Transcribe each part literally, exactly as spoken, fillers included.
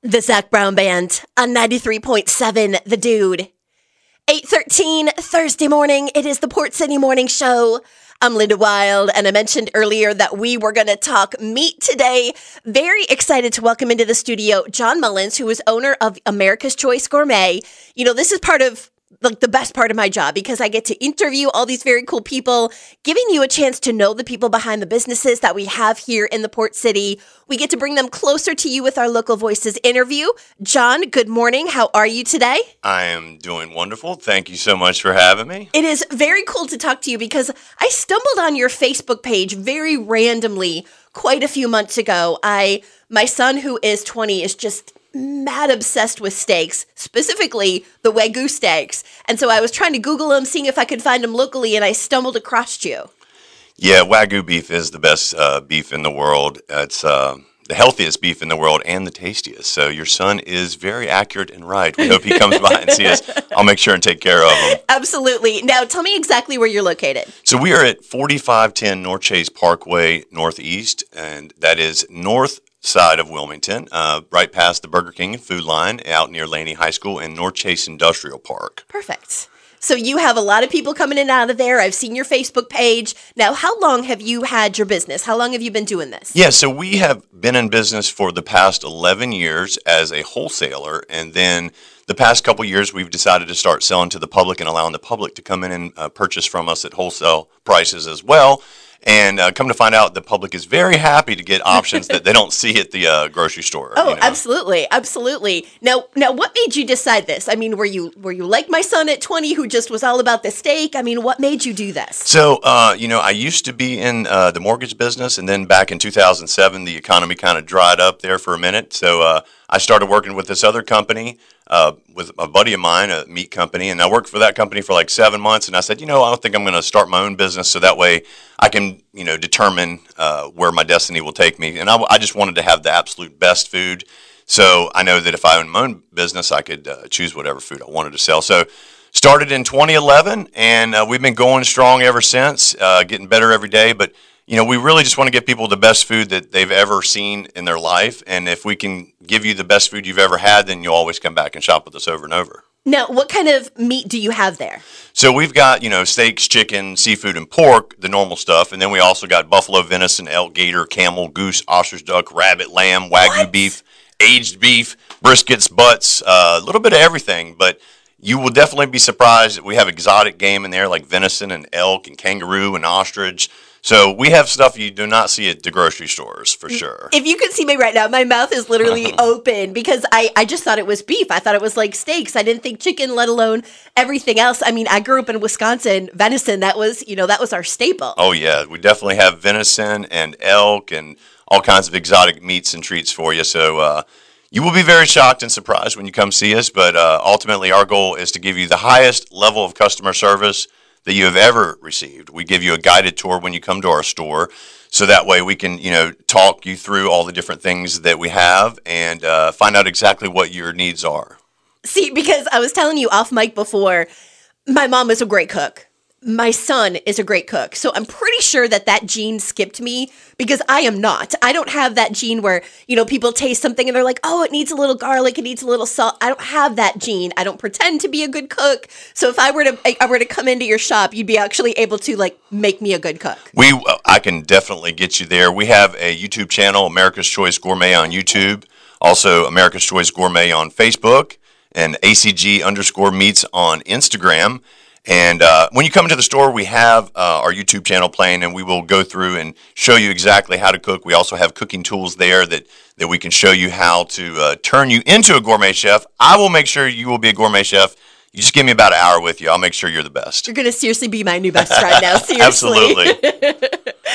The Zach Brown Band on ninety-three point seven, The Dude. eight thirteen Thursday morning. It is the Port City Morning Show. I'm Linda Wild, and I mentioned earlier that we were going to talk meat today. Very excited to welcome into the studio John Mullins, who is owner of America's Choice Gourmet. You know, this is part of like the best part of my job because I get to interview all these very cool people, giving you a chance to know the people behind the businesses that we have here in the Port City. We get to bring them closer to you with our Local Voices interview. John, good morning. How are you today? I am doing wonderful. Thank you so much for having me. It is very cool to talk to you because I stumbled on your Facebook page very randomly quite a few months ago. I, my son, who is twenty, is just mad obsessed with steaks, specifically the Wagyu steaks. And so I was trying to Google them, seeing if I could find them locally, and I stumbled across you. Yeah, Wagyu beef is the best uh, beef in the world. It's uh, the healthiest beef in the world and the tastiest. So your son is very accurate and right. We hope he comes by and sees us. I'll make sure and take care of him. Absolutely. Now, tell me exactly where you're located. So we are at forty-five ten North Chase Parkway Northeast, and that is north side of Wilmington, uh, right past the Burger King and Food Line, out near Laney High School and North Chase Industrial Park. Perfect. So you have a lot of people coming in and out of there. I've seen your Facebook page. Now, how long have you had your business? How long have you been doing this? Yeah, so we have been in business for the past eleven years as a wholesaler, and then the past couple years we've decided to start selling to the public and allowing the public to come in and uh, purchase from us at wholesale prices as well. And uh, come to find out, the public is very happy to get options that they don't see at the uh, grocery store. Oh, you know? absolutely, absolutely. Now, now, what made you decide this? I mean, were you were you like my son at twenty, who just was all about the steak? I mean, what made you do this? So, uh, you know, I used to be in uh, the mortgage business, and then back in two thousand seven, the economy kind of dried up there for a minute. So uh, I started working with this other company. Uh, with a buddy of mine, a meat company, and I worked for that company for like seven months. And I said, you know, I don't think I'm going to start my own business, so that way I can, you know, determine uh, where my destiny will take me. And I, I just wanted to have the absolute best food. So I know that if I owned my own business, I could uh, choose whatever food I wanted to sell. So started in twenty eleven, and uh, we've been going strong ever since, uh, getting better every day. But you know, we really just want to give people the best food that they've ever seen in their life. And if we can give you the best food you've ever had, then you'll always come back and shop with us over and over. Now, what kind of meat do you have there? So we've got, you know, steaks, chicken, seafood, and pork, the normal stuff. And then we also got buffalo, venison, elk, gator, camel, goose, ostrich, duck, rabbit, lamb, Wagyu What? beef, aged beef, briskets, butts, uh, a little bit of everything. But you will definitely be surprised that we have exotic game in there like venison and elk and kangaroo and ostrich. So we have stuff you do not see at the grocery stores, for sure. If you could see me right now, my mouth is literally open because I, I just thought it was beef. I thought it was like steaks. I didn't think chicken, let alone everything else. I mean, I grew up in Wisconsin. Venison, that was, you know, that was our staple. Oh, yeah. We definitely have venison and elk and all kinds of exotic meats and treats for you. So uh, you will be very shocked and surprised when you come see us. But uh, ultimately, our goal is to give you the highest level of customer service that you have ever received. We give you a guided tour when you come to our store, so that way we can, you know, talk you through all the different things that we have and uh, find out exactly what your needs are. See, because I was telling you off mic before, my mom is a great cook. My son is a great cook. So I'm pretty sure that that gene skipped me because I am not. I don't have that gene where, you know, people taste something and they're like, oh, it needs a little garlic, it needs a little salt. I don't have that gene. I don't pretend to be a good cook. So if I were to I were to come into your shop, you'd be actually able to like make me a good cook. We I can definitely get you there. We have a YouTube channel, America's Choice Gourmet on YouTube. Also America's Choice Gourmet on Facebook and A C G underscore meats on Instagram. And uh, when you come into the store, we have uh, our YouTube channel playing, and we will go through and show you exactly how to cook. We also have cooking tools there that, that we can show you how to uh, turn you into a gourmet chef. I will make sure you will be a gourmet chef. You just give me about an hour with you. I'll make sure you're the best. You're going to seriously be my new best friend now. Seriously. Absolutely.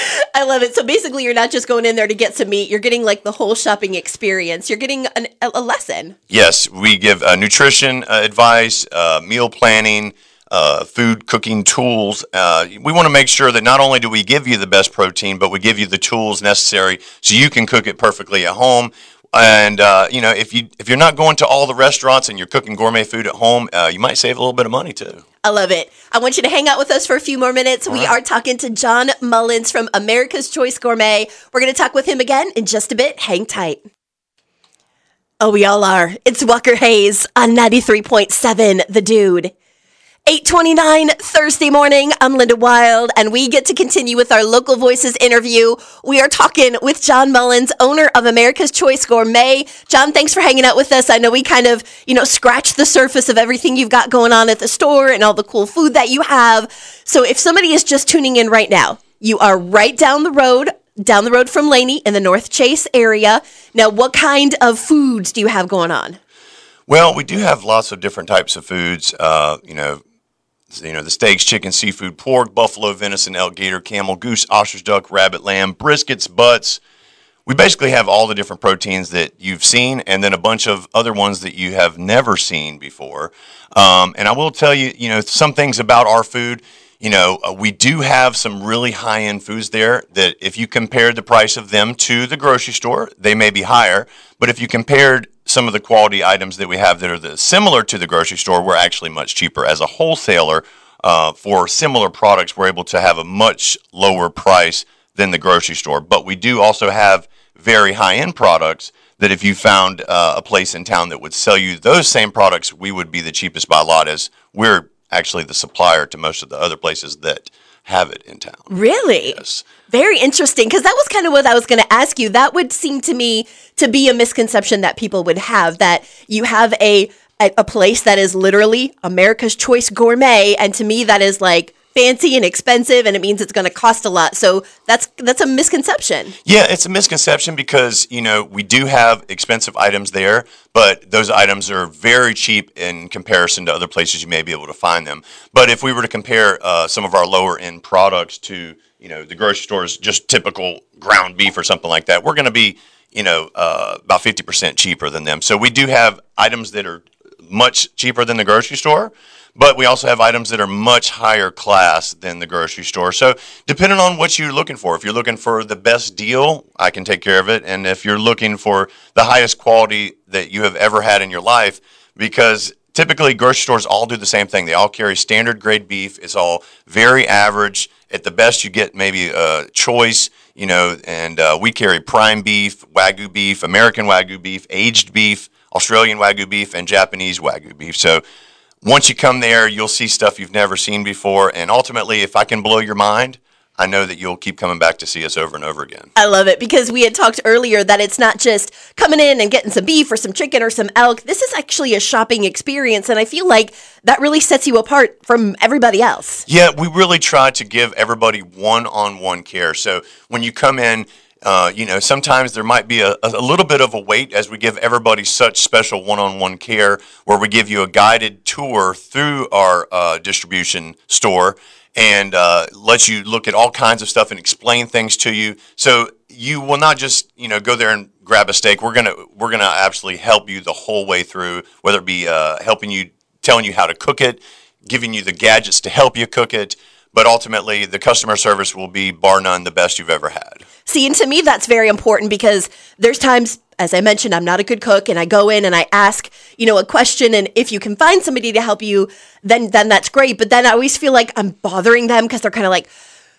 I love it. So basically, you're not just going in there to get some meat. You're getting like the whole shopping experience. You're getting an, a lesson. Yes, we give uh, nutrition uh, advice, uh, meal planning, Uh, food cooking tools. Uh, we want to make sure that not only do we give you the best protein, but we give you the tools necessary so you can cook it perfectly at home. And uh, you know, if you if you're not going to all the restaurants and you're cooking gourmet food at home, uh, you might save a little bit of money too. I love it. I want you to hang out with us for a few more minutes. All we right. are talking to John Mullins from America's Choice Gourmet. We're going to talk with him again in just a bit. Hang tight. Oh, we all are. It's Walker Hayes on ninety-three point seven, The Dude. eight twenty-nine Thursday morning. I'm Linda Wild, and we get to continue with our Local Voices interview. We are talking with John Mullins, owner of America's Choice Gourmet. John, thanks for hanging out with us. I know we kind of, you know, scratched the surface of everything you've got going on at the store and all the cool food that you have. So if somebody is just tuning in right now, you are right down the road, down the road from Laney in the North Chase area. Now, what kind of foods do you have going on? Well, we do have lots of different types of foods, uh, you know, You know, the steaks, chicken, seafood, pork, buffalo, venison, elk, gator, camel, goose, ostrich, duck, rabbit, lamb, briskets, butts. We basically have all the different proteins that you've seen and then a bunch of other ones that you have never seen before. Um, and I will tell you, you know, some things about our food. You know, uh, we do have some really high-end foods there that if you compared the price of them to the grocery store, they may be higher. But if you compared some of the quality items that we have that are the, similar to the grocery store, we're actually much cheaper. As a wholesaler, uh, for similar products, we're able to have a much lower price than the grocery store. But we do also have very high-end products that if you found uh, a place in town that would sell you those same products, we would be the cheapest by a lot, as we're actually the supplier to most of the other places that have it in town. Really? Yes. Very interesting, because that was kind of what I was going to ask you. That would seem to me to be a misconception that people would have, that you have a, a, a place that is literally America's Choice Gourmet, and to me that is like fancy and expensive, and it means it's going to cost a lot. So that's that's a misconception. Yeah, it's a misconception because, you know, we do have expensive items there, but those items are very cheap in comparison to other places you may be able to find them. But if we were to compare uh, some of our lower end products to, you know, the grocery store's just typical ground beef or something like that, we're going to be, you know, uh, about fifty percent cheaper than them. So we do have items that are much cheaper than the grocery store, but we also have items that are much higher class than the grocery store. So depending on what you're looking for, if you're looking for the best deal, I can take care of it. And if you're looking for the highest quality that you have ever had in your life, because typically grocery stores all do the same thing. They all carry standard grade beef. It's all very average. At the best, you get maybe a choice, you know, and uh, we carry prime beef, Wagyu beef, American Wagyu beef, aged beef, Australian Wagyu beef, and Japanese Wagyu beef. So once you come there, you'll see stuff you've never seen before. And ultimately, if I can blow your mind, I know that you'll keep coming back to see us over and over again. I love it, because we had talked earlier that it's not just coming in and getting some beef or some chicken or some elk. This is actually a shopping experience, and I feel like that really sets you apart from everybody else. Yeah, we really try to give everybody one-on-one care. So when you come in, Uh, you know, sometimes there might be a, a little bit of a wait as we give everybody such special one-on-one care, where we give you a guided tour through our uh, distribution store and uh, let you look at all kinds of stuff and explain things to you. So you will not just, you know, go there and grab a steak. We're gonna we're gonna absolutely help you the whole way through, whether it be uh, helping you, telling you how to cook it, giving you the gadgets to help you cook it. But ultimately, the customer service will be, bar none, the best you've ever had. See, and to me, that's very important, because there's times, as I mentioned, I'm not a good cook, and I go in and I ask, you know, a question, and if you can find somebody to help you, then then that's great. But then I always feel like I'm bothering them, because they're kind of like,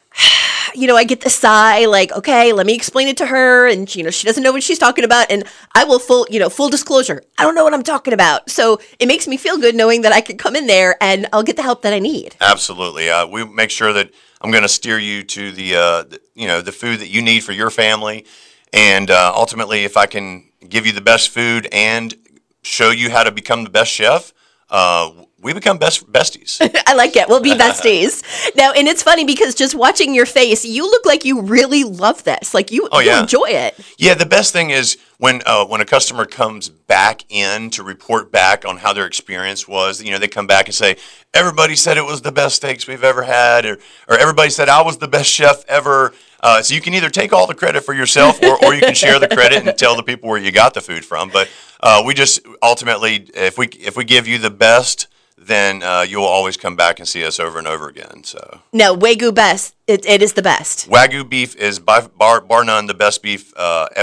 you know, I get the sigh, like, okay, let me explain it to her, and you know, she doesn't know what she's talking about, and I will full, you know, full disclosure, I don't know what I'm talking about. So it makes me feel good knowing that I can come in there and I'll get the help that I need. Absolutely, uh, we make sure that I'm going to steer you to the, uh, the, you know, the food that you need for your family, and uh, ultimately, if I can give you the best food and show you how to become the best chef, uh, we become best besties. I like it. We'll be besties. Now, and it's funny because just watching your face, you look like you really love this. Like you, oh, you yeah. enjoy it. Yeah, the best thing is when uh, when a customer comes back in to report back on how their experience was. You know, they come back and say, everybody said it was the best steaks we've ever had, or, or everybody said I was the best chef ever. Uh, so you can either take all the credit for yourself, or, or you can share the credit and tell the people where you got the food from. But uh, we just ultimately, if we if we give you the best, then uh, you'll always come back and see us over and over again. So no, Wagyu best. It, it is the best. Wagyu beef is by bar, bar none the best beef uh, ever.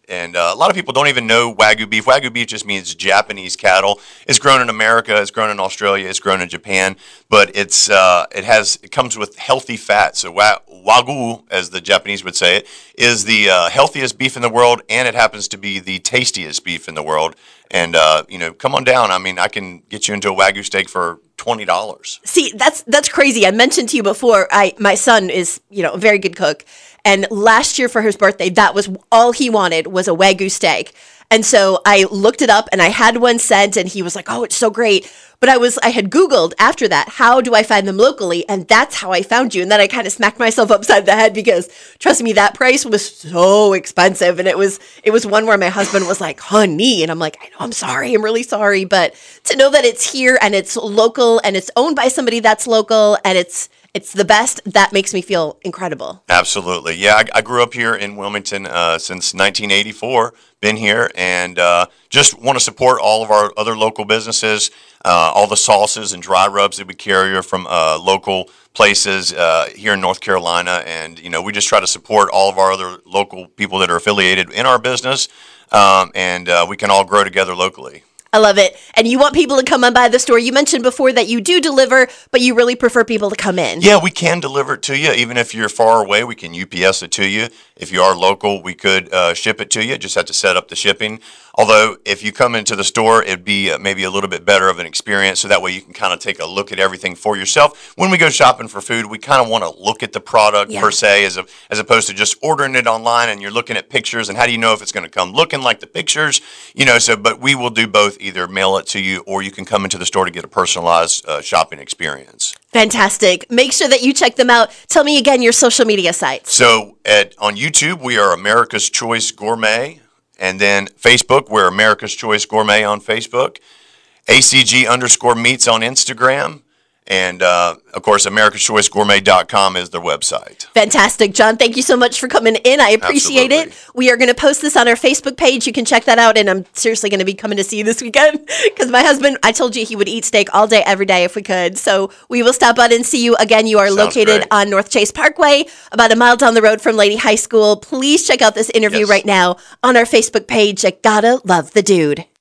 And uh, a lot of people don't even know Wagyu beef. Wagyu beef just means Japanese cattle. It's grown in America. It's grown in Australia. It's grown in Japan. But it's uh, it has it comes with healthy fat. So wa- Wagyu, as the Japanese would say it, is the uh, healthiest beef in the world, and it happens to be the tastiest beef in the world. And uh, you know, come on down. I mean, I can get you into a Wagyu steak for twenty dollars. See, that's that's crazy. I mentioned to you before, I my son is, you know, a very good cook. And last year for his birthday, that was all he wanted was a Wagyu steak. And so I looked it up and I had one sent and he was like, oh, it's so great. But I was I had Googled after that, how do I find them locally? And that's how I found you. And then I kind of smacked myself upside the head because, trust me, that price was so expensive. And it was it was one where my husband was like, honey. And I'm like, I know, I'm sorry. I'm really sorry. But to know that it's here and it's local and it's owned by somebody that's local and it's it's the best, that makes me feel incredible. Absolutely. Yeah, I, I grew up here in Wilmington uh, since nineteen eighty-four. Been here and uh, just want to support all of our other local businesses, uh, all the sauces and dry rubs that we carry are from uh, local places uh, here in North Carolina. And, you know, we just try to support all of our other local people that are affiliated in our business, um, and uh, we can all grow together locally. I love it. And you want people to come on by the store. You mentioned before that you do deliver, but you really prefer people to come in. Yeah, we can deliver it to you. Even if you're far away, we can U P S it to you. If you are local, we could uh, ship it to you. Just have to set up the shipping. Although, if you come into the store, it'd be uh, maybe a little bit better of an experience, so that way you can kind of take a look at everything for yourself. When we go shopping for food, we kind of want to look at the product yeah. per se, as a, as opposed to just ordering it online and you're looking at pictures. And how do you know if it's going to come looking like the pictures? You know, so but we will do both. Either mail it to you, or you can come into the store to get a personalized uh, shopping experience. Fantastic. Make sure that you check them out. Tell me again your social media sites. So at on YouTube, we are America's Choice Gourmet. And then Facebook, we're America's Choice Gourmet on Facebook. A C G underscore meats on Instagram. And, uh, of course, americas choice gourmet dot com is their website. Fantastic. John, thank you so much for coming in. I appreciate Absolutely. it. We are going to post this on our Facebook page. You can check that out. And I'm seriously going to be coming to see you this weekend because my husband, I told you he would eat steak all day, every day if we could. So we will stop by and see you. Again, you are Sounds located great. on North Chase Parkway, about a mile down the road from Lady High School. Please check out this interview yes. right now on our Facebook page at Gotta Love the Dude.